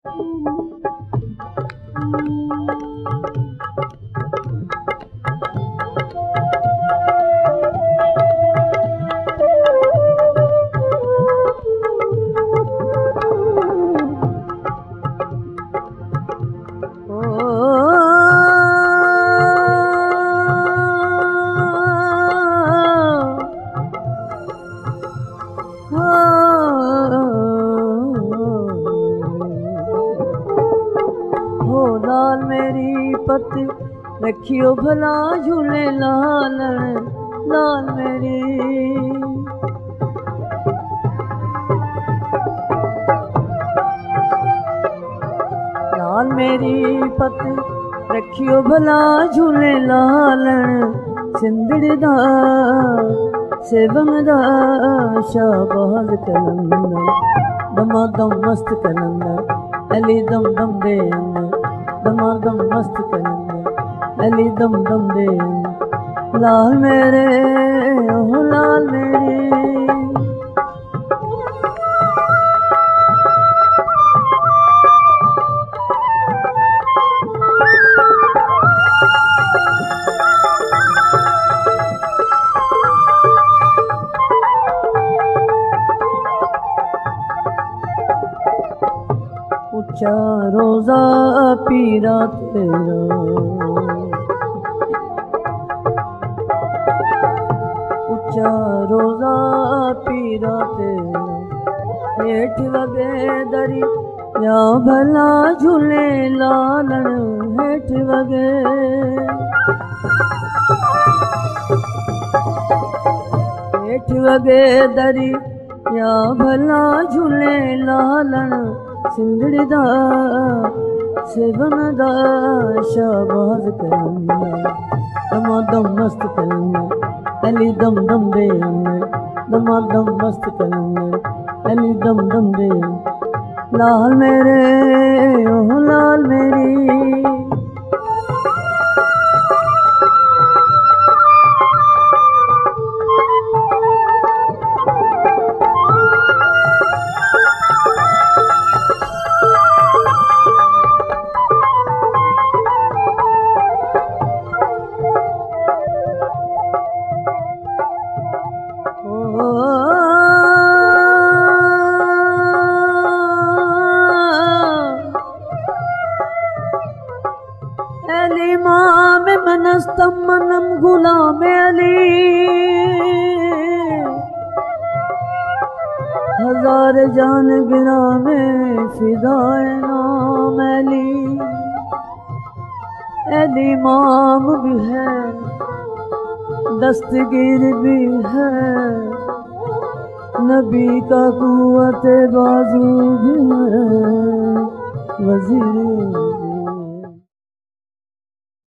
लाल मेरी पति रखियो भला झूले लाल लाल मेरी लाल मेरी पति रखियो भला झूले लाल सिंदड़दा सेवंदा शाबाज कलंदर दमादम मस्त कलंदर अली दम दम दे दमादम मस्त कलंदर अली दम दम दे लाल मेरे ओह लाल मेरे ऊंचा रोजा पीरा तेरा ऊंचा रोजा पीरा तेरा हेठ वगे दरी या भला झूले लालन हेठ वगे हेठ वगे दरी या भला झूले लालन सिंदड़दा सेवनदा शाबाज कलंदर दमादम मस्त कलंदर अली दम दम दे दमादम मस्त कलंदर अली दम दम दे लाल मेरे ओह लाल मेरी अली माम मनस्तम मनम गुलाम अली हजार जान गिरा में फिदाए नाम अली अली माम भी है दस्तगीर भी है नबी का कुव्वत बाजू भी है वजीर